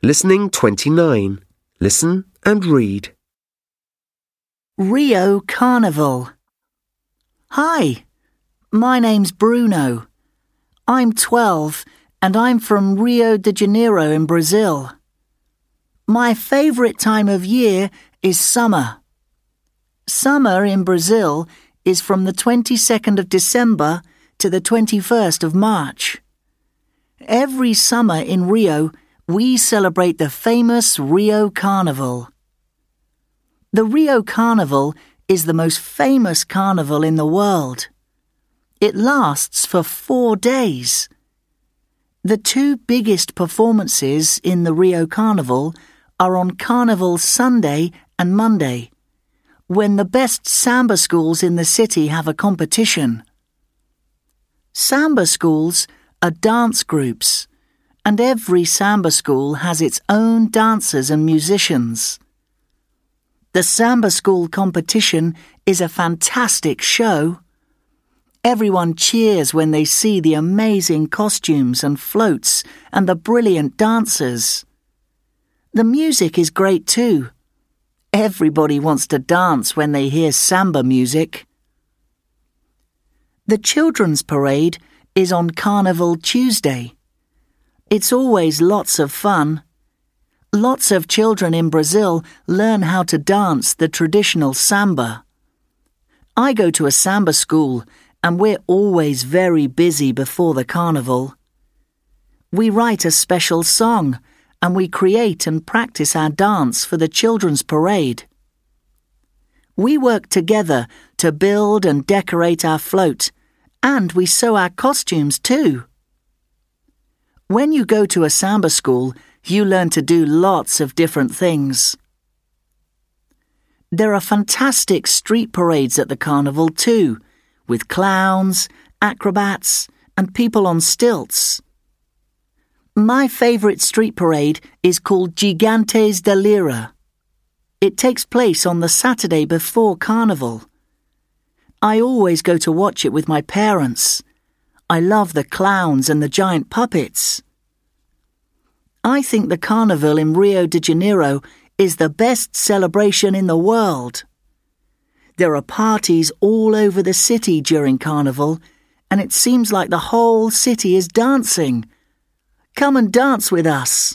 Listening 29. Listen and read. Rio Carnival. Hi, my name's Bruno. I'm 12 and I'm from Rio de Janeiro in Brazil. My favourite time of year is summer. Summer in Brazil is from the 22nd of December to the 21st of March. Every summer in Rio, we celebrate the famous Rio Carnival. The Rio Carnival is the most famous carnival in the world. It lasts for 4 days. The two biggest performances in the Rio Carnival are on Carnival Sunday and Monday, when the best samba schools in the city have a competition. Samba schools are dance groups, and every samba school has its own dancers and musicians. The samba school competition is a fantastic show. Everyone cheers when they see the amazing costumes and floats and the brilliant dancers. The music is great too. Everybody wants to dance when they hear samba music. The children's parade is on Carnival Tuesday. It's always lots of fun. Lots of children in Brazil learn how to dance the traditional samba. I go to a samba school and we're always very busy before the carnival. We write a special song and we create and practice our dance for the children's parade. We work together to build and decorate our float, and we sew our costumes too. When you go to a samba school, you learn to do lots of different things. There are fantastic street parades at the carnival too, with clowns, acrobats, and people on stilts. My favourite street parade is called Gigantes da Lira. It takes place on the Saturday before Carnival. I always go to watch it with my parents. I love the clowns and the giant puppets. I think the Carnival in Rio de Janeiro is the best celebration in the world. There are parties all over the city during Carnival, and it seems like the whole city is dancing. Come and dance with us.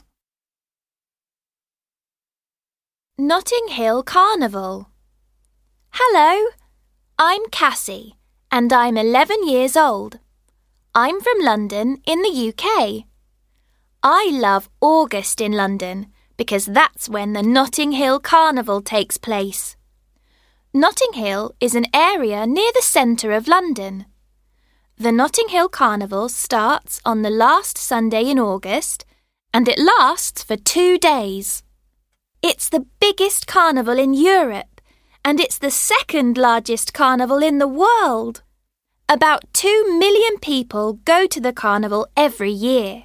Notting Hill Carnival. Hello, I'm Cassie, and I'm 11 years old. I'm from London in the UK. I love August in London because that's when the Notting Hill Carnival takes place. Notting Hill is an area near the centre of London. The Notting Hill Carnival starts on the last Sunday in August and it lasts for 2 days. It's the biggest carnival in Europe and it's the second largest carnival in the world. About 2 million people go to the carnival every year.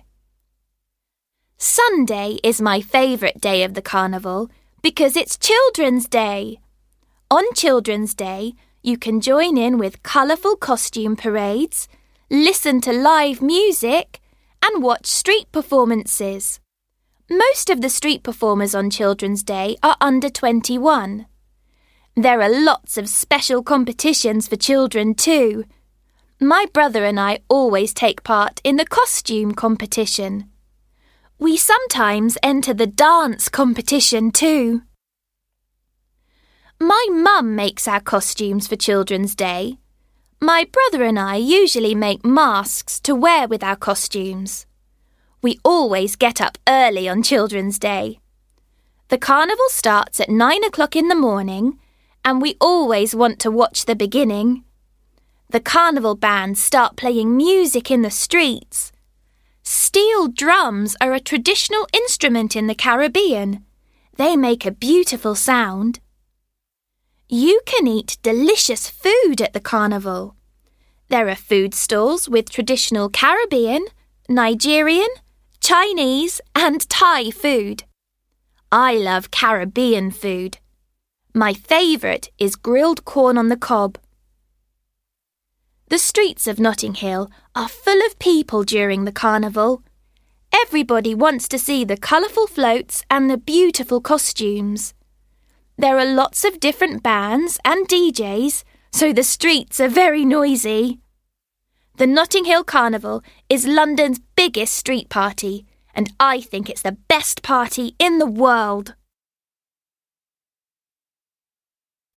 Sunday is my favourite day of the carnival because it's Children's Day. On Children's Day, you can join in with colourful costume parades, listen to live music, and watch street performances. Most of the street performers on Children's Day are under 21. There are lots of special competitions for children too. My brother and I always take part in the costume competition. We sometimes enter the dance competition too. My mum makes our costumes for Children's Day. My brother and I usually make masks to wear with our costumes. We always get up early on Children's Day. The carnival starts at 9 o'clock in the morning, and we always want to watch the beginning. The carnival bands start playing music in the streets. Steel drums are a traditional instrument in the Caribbean. They make a beautiful sound. You can eat delicious food at the carnival. There are food stalls with traditional Caribbean, Nigerian, Chinese and Thai food. I love Caribbean food. My favourite is grilled corn on the cob. The streets of Notting Hill are full of people during the carnival. Everybody wants to see the colourful floats and the beautiful costumes. There are lots of different bands and DJs, so the streets are very noisy. The Notting Hill Carnival is London's biggest street party, and I think it's the best party in the world.